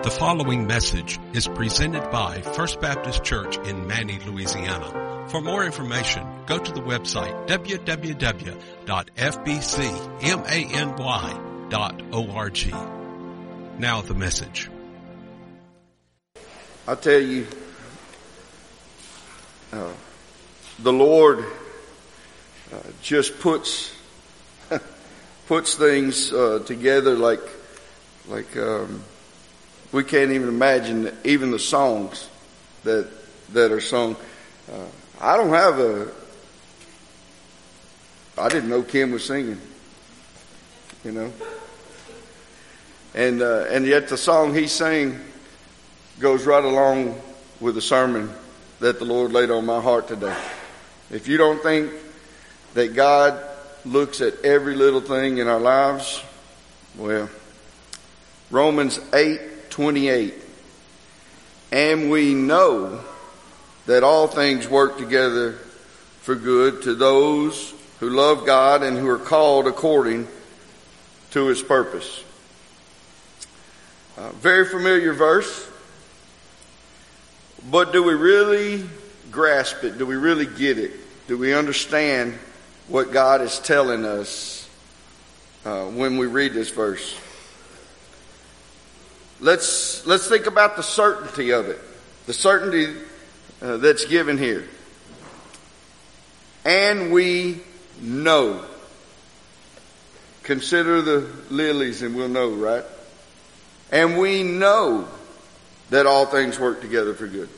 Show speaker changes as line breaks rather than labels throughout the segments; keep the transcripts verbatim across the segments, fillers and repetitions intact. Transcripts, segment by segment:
The following message is presented by First Baptist Church in Manny, Louisiana. For more information, go to the website w w w dot f b c many dot org. Now the message.
I tell you, uh, the Lord uh, just puts puts things uh, together like like um, we can't even imagine. Even the songs that that are sung. Uh, I don't have a. I didn't know Kim was singing. You know, and uh, and yet the song he sang goes right along with the sermon that the Lord laid on my heart today. If you don't think that God looks at every little thing in our lives, well, Romans eight twenty-eight, and we know that all things work together for good to those who love God and who are called according to His purpose. Uh, very familiar verse. But do we really grasp it? Do we really get it? Do we understand what God is telling us uh, when we read this verse? Let's let's think about the certainty of it. The certainty uh, that's given here. And we know. Consider the lilies and we'll know, right? And we know that all things work together for good.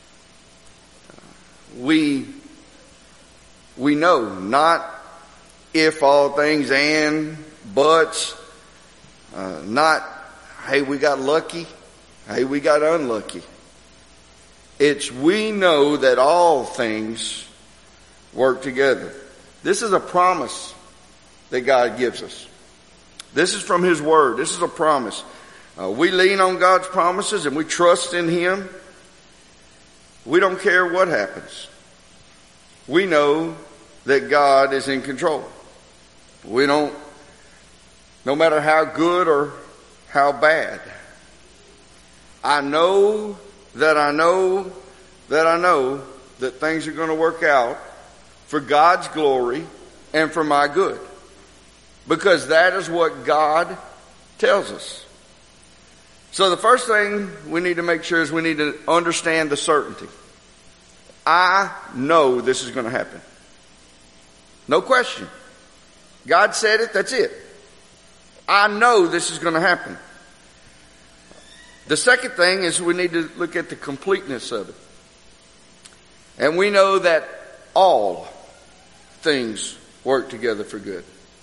We, we know, not if all things and, buts, uh, not, hey, we got lucky, hey, we got unlucky. It's we know that all things work together. This is a promise that God gives us. This is from His Word. This is a promise. Uh, we lean on God's promises and we trust in Him. We don't care what happens. We know that God is in control. We don't, no matter how good or how bad. I know that I know that I know that things are going to work out for God's glory and for my good. Because that is what God tells us. So the first thing we need to make sure is we need to understand the certainty. I know this is going to happen. No question. God said it, that's it. I know this is going to happen. The second thing is we need to look at the completeness of it. And we know that all things work together for good.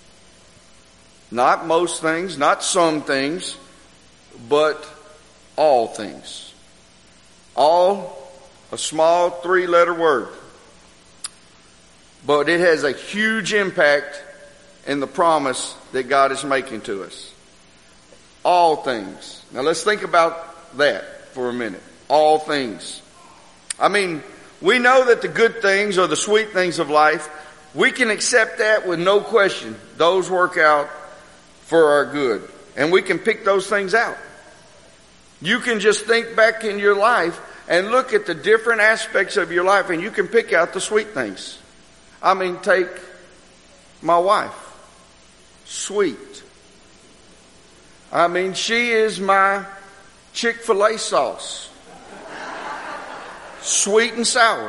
Not most things, not some things, but all things. All, a small three-letter word. But it has a huge impact in the promise that God is making to us. All things. Now let's think about that for a minute. All things. I mean, we know that the good things or the sweet things of life, we can accept that with no question. Those work out for our good. And we can pick those things out. You can just think back in your life and look at the different aspects of your life and you can pick out the sweet things. I mean, take my wife. Sweet. I mean, she is my Chick-fil-A sauce. Sweet and sour.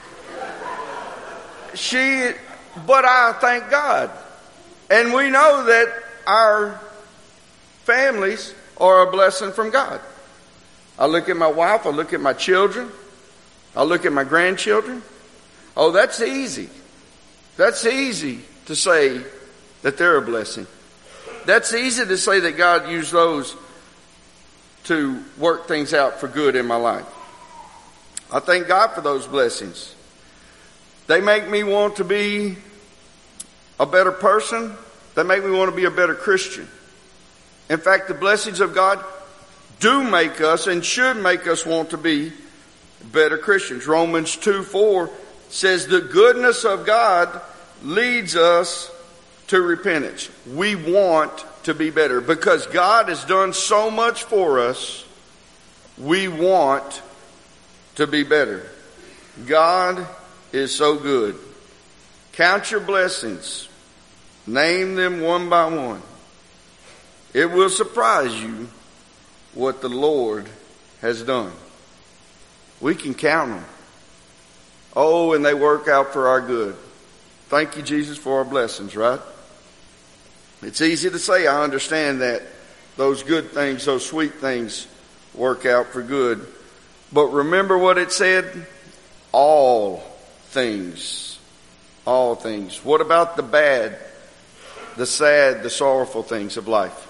She, but I thank God. And we know that our families are a blessing from God. I look at my wife, I look at my children, I look at my grandchildren. Oh, that's easy. That's easy to say that they're a blessing. That's easy to say that God used those to work things out for good in my life. I thank God for those blessings. They make me want to be a better person. They make me want to be a better Christian. In fact, the blessings of God do make us and should make us want to be better Christians. Romans two four says the goodness of God leads us to repentance. We want to be better because God has done so much for us we want to be better. God is so good. Count your blessings. Name them one by one. It will surprise you what the Lord has done. We can count them. Oh, and they work out for our good. Thank you, Jesus, for our blessings, right? It's easy to say, I understand that those good things, those sweet things work out for good. But remember what it said? All things. All things. What about the bad, the sad, the sorrowful things of life?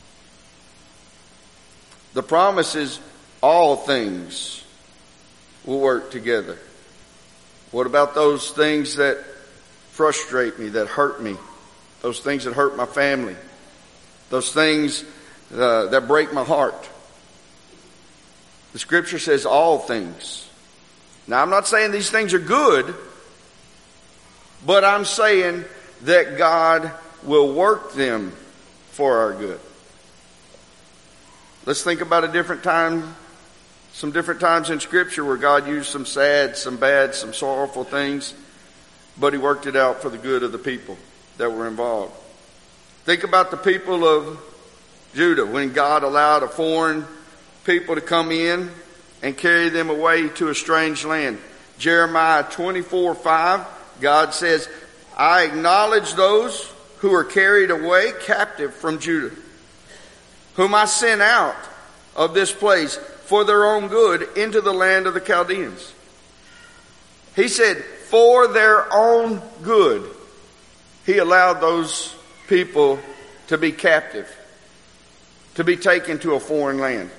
The promise is all things will work together. What about those things that frustrate me, that hurt me? Those things that hurt my family? Those things uh, that break my heart? The scripture says all things. Now, I'm not saying these things are good, but I'm saying that God will work them for our good. Let's think about a different time, some different times in Scripture where God used some sad, some bad, some sorrowful things, but He worked it out for the good of the people that were involved. Think about the people of Judah when God allowed a foreign people to come in and carry them away to a strange land. Jeremiah twenty-four five, God says, I acknowledge those who are carried away captive from Judah, whom I sent out of this place for their own good into the land of the Chaldeans. He said, for their own good, He allowed those people to be captive, to be taken to a foreign land.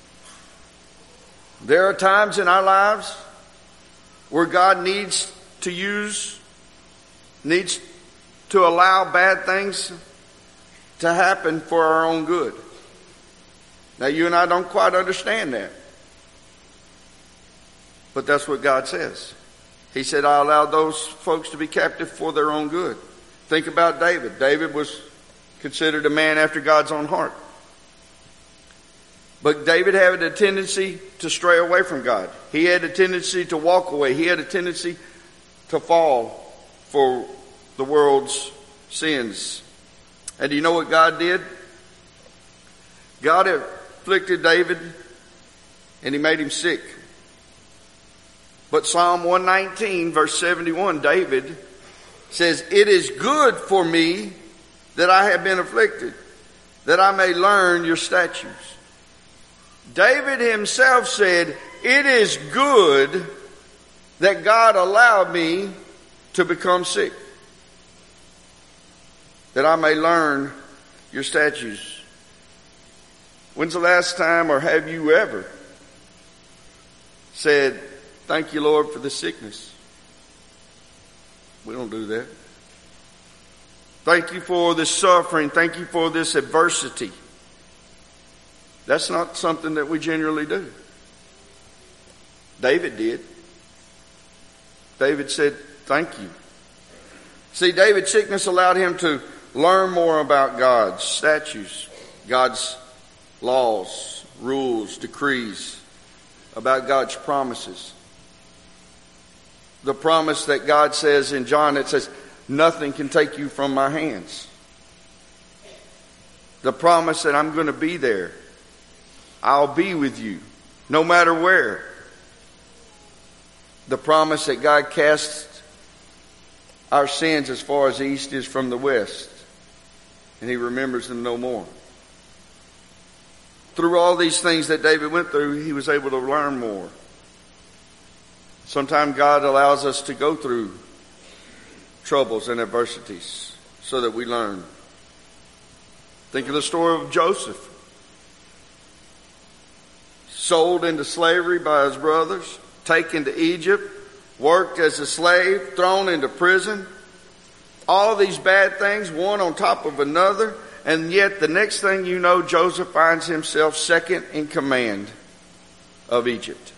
There are times in our lives where God needs to use, needs to allow bad things to happen for our own good. Now, you and I don't quite understand that. But that's what God says. He said, I allowed those folks to be captive for their own good. Think about David. David was considered a man after God's own heart. But David had a tendency to stray away from God. He had a tendency to walk away. He had a tendency to fall for the world's sins. And do you know what God did? God afflicted David and He made him sick. But Psalm one nineteen verse seventy-one, David says, it is good for me that I have been afflicted, that I may learn your statutes. David himself said, it is good that God allowed me to become sick, that I may learn your statutes. When's the last time, or have you ever said, thank you, Lord, for the sickness? We don't do that. Thank you for this suffering. Thank you for this adversity. That's not something that we generally do. David did. David said, thank you. See, David's sickness allowed him to learn more about God's statutes, God's laws, rules, decrees, about God's promises. The promise that God says in John, it says, nothing can take you from my hands. The promise that I'm going to be there. I'll be with you, no matter where. The promise that God casts our sins as far as the east is from the west, and He remembers them no more. Through all these things that David went through, he was able to learn more. Sometimes God allows us to go through troubles and adversities so that we learn. Think of the story of Joseph. Sold into slavery by his brothers, taken to Egypt, worked as a slave, thrown into prison. All these bad things, one on top of another. And yet the next thing you know, Joseph finds himself second in command of Egypt.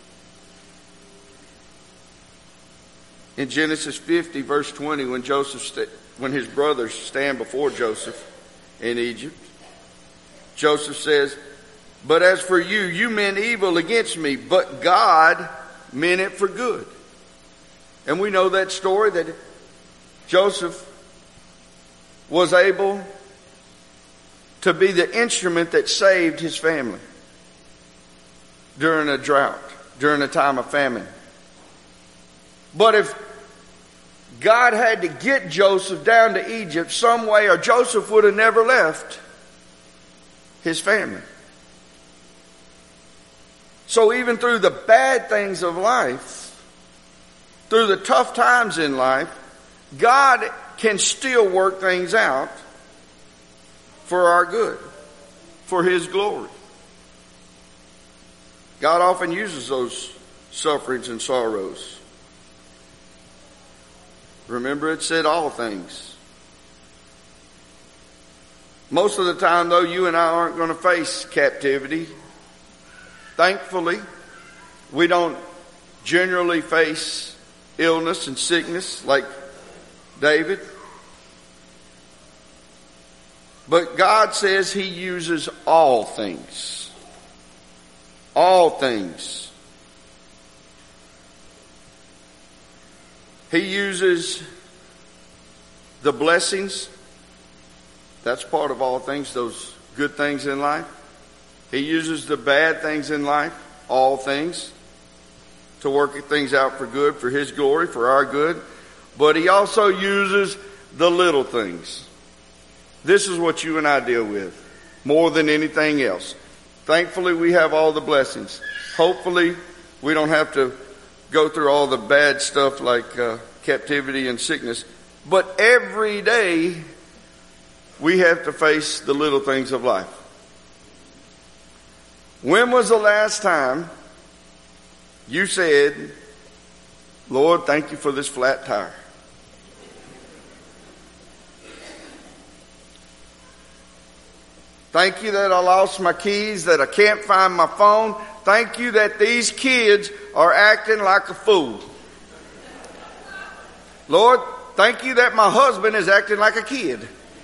In Genesis fifty, verse twenty, when Joseph, st- when his brothers stand before Joseph in Egypt, Joseph says, But as for you, you meant evil against me, but God meant it for good. And we know that story, that Joseph was able to be the instrument that saved his family during a drought, during a time of famine. But if God had to get Joseph down to Egypt some way, or Joseph would have never left his family. So even through the bad things of life, through the tough times in life, God can still work things out for our good, for His glory. God often uses those sufferings and sorrows. Remember, it said all things. Most of the time, though, you and I aren't going to face captivity. Thankfully, we don't generally face illness and sickness like David. But God says He uses all things. All things. He uses the blessings. That's part of all things, those good things in life. He uses the bad things in life, all things, to work things out for good, for His glory, for our good. But He also uses the little things. This is what you and I deal with more than anything else. Thankfully, we have all the blessings. Hopefully, we don't have to go through all the bad stuff like uh, captivity and sickness. But every day, we have to face the little things of life. When was the last time you said, Lord, thank you for this flat tire? Thank you that I lost my keys, that I can't find my phone. Thank you that these kids are acting like a fool. Lord, thank you that my husband is acting like a kid.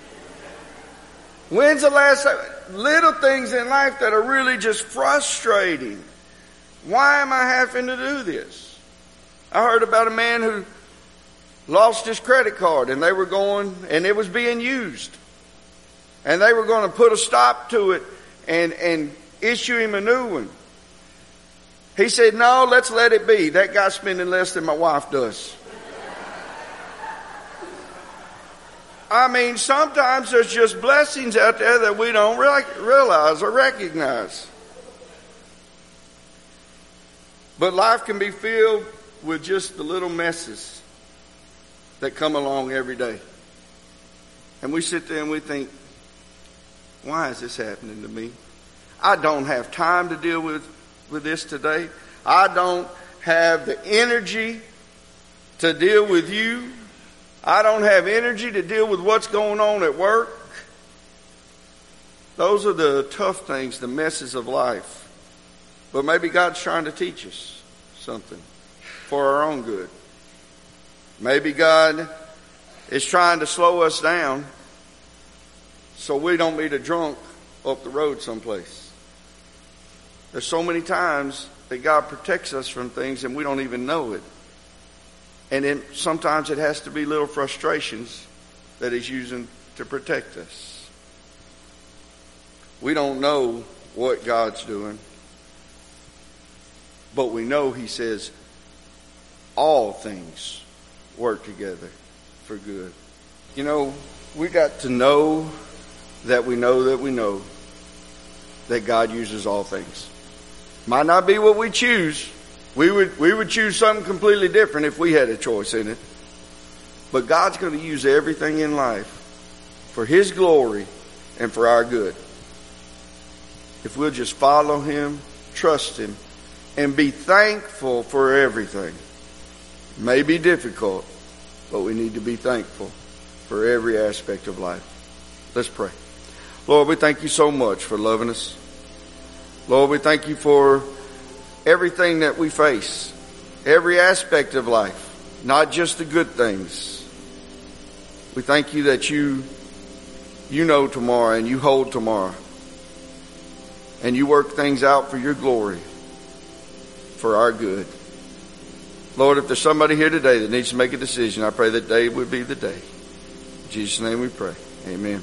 When's the last time? Little things in life that are really just frustrating. Why am I having to do this? I heard about a man who lost his credit card and they were going, and it was being used. And they were going to put a stop to it and, and issue him a new one. He said, no, let's let it be. That guy's spending less than my wife does. I mean, sometimes there's just blessings out there that we don't realize or recognize. But life can be filled with just the little messes that come along every day. And we sit there and we think, why is this happening to me? I don't have time to deal with, with this today. I don't have the energy to deal with you. I don't have energy to deal with what's going on at work. Those are the tough things, the messes of life. But maybe God's trying to teach us something for our own good. Maybe God is trying to slow us down so we don't meet a drunk up the road someplace. There's so many times that God protects us from things and we don't even know it. And then sometimes it has to be little frustrations that He's using to protect us. We don't know what God's doing, but we know He says all things work together for good. You know, we got to know that we know that we know that God uses all things. Might not be what we choose. We would, we would choose something completely different if we had a choice in it. But God's going to use everything in life for His glory and for our good. If we'll just follow Him, trust Him, and be thankful for everything. It may be difficult, but we need to be thankful for every aspect of life. Let's pray. Lord, we thank You so much for loving us. Lord, we thank You for everything that we face, every aspect of life, not just the good things. We thank You that You, you know tomorrow and You hold tomorrow. and you work things out for your glory, for our good. Lord, if there's somebody here today that needs to make a decision, I pray that day would be the day. In Jesus' name we pray. Amen.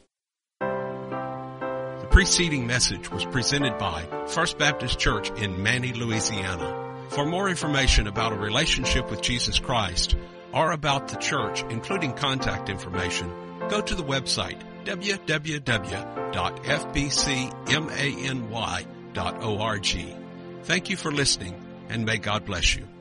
The preceding message was presented by First Baptist Church in Manny, Louisiana. For more information about a relationship with Jesus Christ or about the church, including contact information, go to the website w w w dot f b c many dot org. Thank you for listening, and may God bless you.